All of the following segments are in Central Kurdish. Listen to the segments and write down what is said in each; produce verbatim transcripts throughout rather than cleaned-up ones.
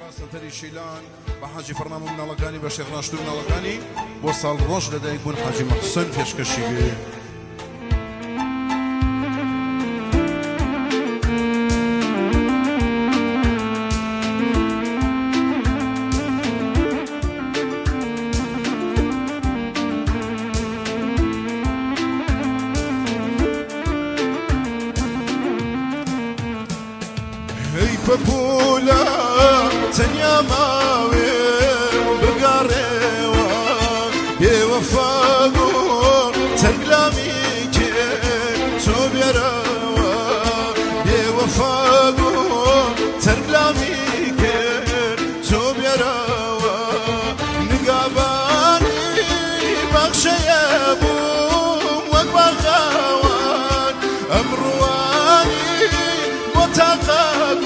سەنتەری شیلان بە حاجی فەرمان و مناڵەکانی بە شێخ ڕاشد و مناڵەکانی بۆ ساڵ ڕۆژ لەدایک بوون حاجی مەحسن پێشکەشی بێ. بپولا تنیا ماوی بگاریوا بیوفاگو ترگلامی که تو بیاروا بیوفاگو ترگلامی که تو بیاروا نگابانی بخشه بوم وک بخوان امروانی متقب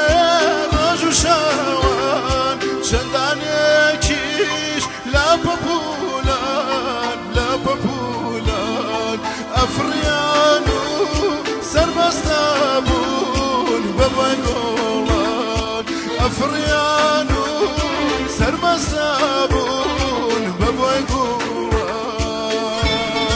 شوان چندانێکیش لا پەپولان لا پەپولان ئەفریان و سەربەستە بوون بە دوای گۆڵان ئەفریان و سەربەستە بوون بە دوای گۆڵان.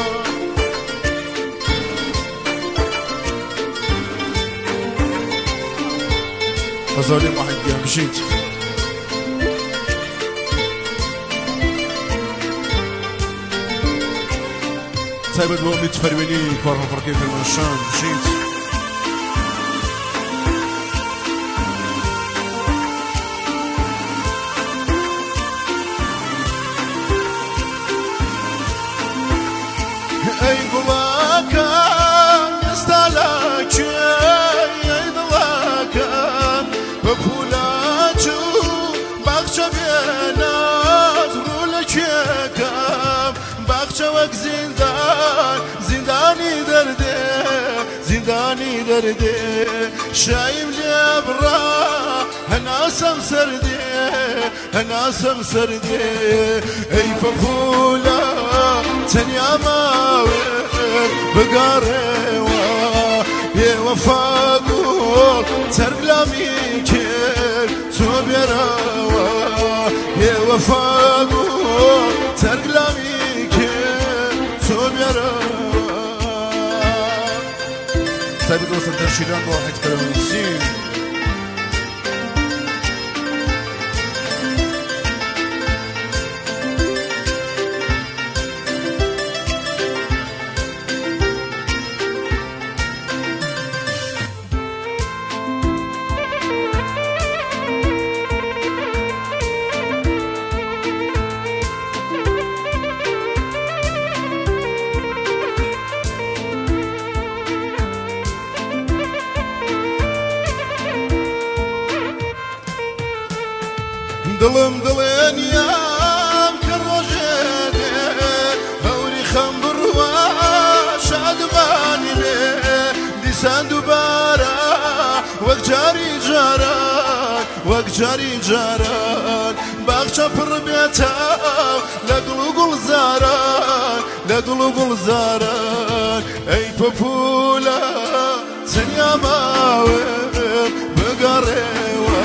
غزالي محيي مشيت تايبت بومي تفرميني كوارن فرقي في المنشان مشيت اي قلاكا يستالاكي بپولاچو باغچه بیناز رولچکم باغچه وک زندان زندانی درده زندانی درده شایم جبرا هناسم سرده هناسم سرده ای بپولا تنیا ماوی بگاره بیوفاگو ترگلامی کرد تو بیاروا بیوفاگو ترگلامی کرد تو بیاروا. سایب دو سنتر شیلان با حیث پرونسیم دڵم دڵێنیام کە ڕۆژێنێ هەوری خەم بڕوا شادمانی بێ دیسان دووبارە وەک جاری جاران وەک جاری جاران باغچە پڕ بێتە لە گوڵ و گوڵزاران لە گوڵ و گوڵزاران ئەی پەپوولە تەنیا ماوێ بگەڕێوە